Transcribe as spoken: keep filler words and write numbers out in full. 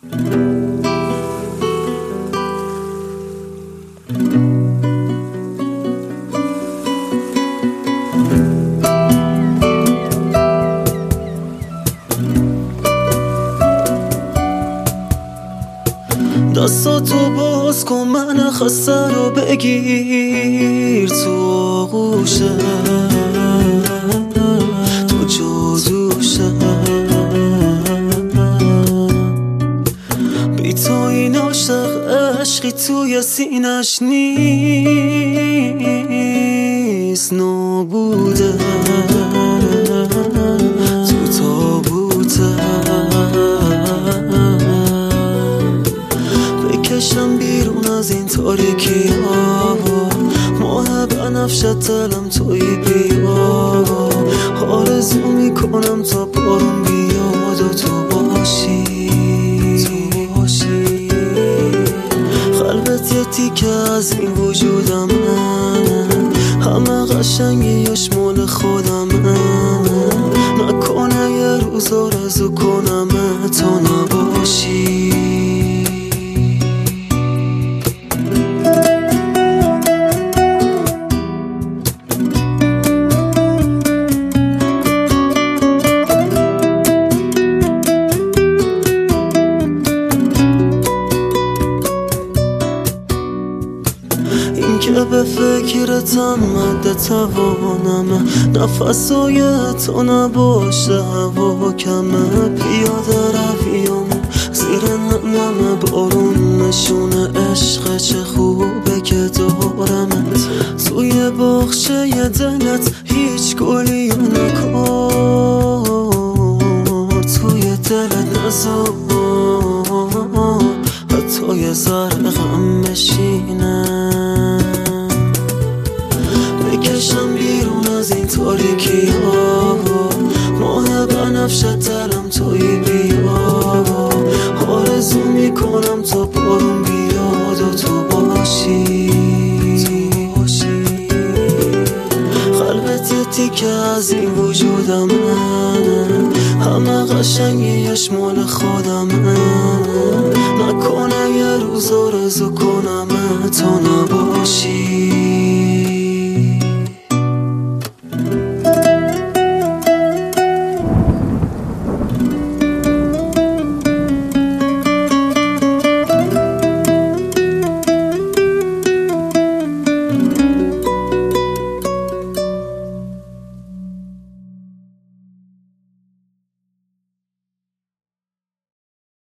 دستاتو باز کن من خسته رو بگیر تو آغوشه، تو جادوشه. بی تو این عاشق عشقی توی سینش نیست، نابوده تو تابوته. بکشم بیرون از این تاریکی ها، ماه بنفشت دلم توی بیا. آرزو میکنم تا بارون بیاد و تو باشی، قلبت یه تیکه از این وجودمه، همه قشنگیش مال خودمه. نکنه یه روز آرزو کنم تو نباشی. این که به فکرتم مد توانمه، نفسای تو نباشه هوا کمه. پیاده رویم زیر نمنم بارون نشونه عشق، چه خوبه که دارمت توی باغچه ی دلت. هیچ گلی نکار توی دلت نزار، حتی یه ذره غم بشینه. بکشم بیرون از این تاریکی ها، ماه بنفشت دلم توی بیا. آرزو میکنم تا بارون بیاد و تو باشی، قلبت یه تیکه از این وجودمه، همه قشنگیش مال خودمه. نکنه یه روز آرزو کنم تو نباشی.